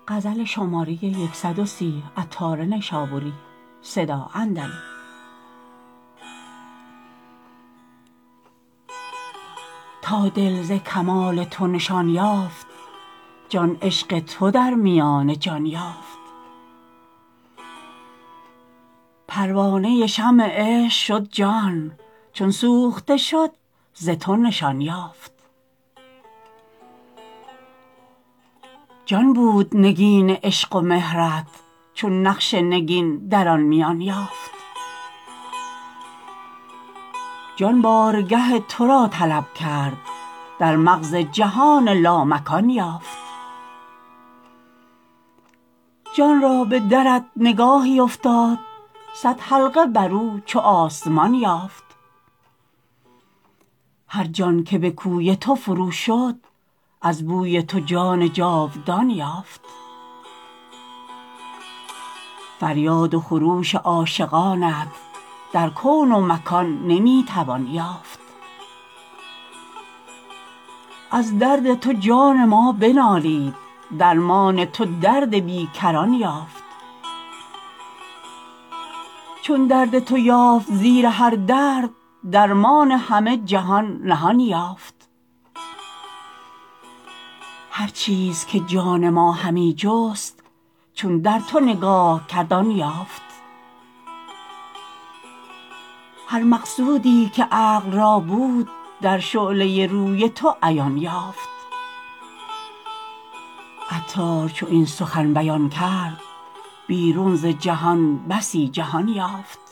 تا دل ز کمال تو نشان یافت جان عشق تو در میان جان یافت پروانه شمع عشق شد جان چون سوخته شد ز تو نشان یافت جان بود نگین عشق و مهرت چون نقش نگین در آن میان یافت جان بارگه تو را طلب کرد در مغز جهان لامکان یافت جان را به درت نگاهی افتاد صد حلقه بر او چو آسمان یافت هر جان که به کوی تو فرو شد از بوی تو جان جاودان یافت فریاد و خروش عاشقانت در کون و مکان نمی توان یافت از درد تو جان ما بنالید درمان تو درد بی کران یافت چون درد تو یافت زیر هر درد درمان همه جهان نهان یافت هر چیز که جان ما همی جست چون در تو نگاه کرد آن یافت هر مقصودی که عقل را بود در شعله روی تو عیان یافت عطار چو این سخن بیان کرد بیرون ز جهان بسی جهان یافت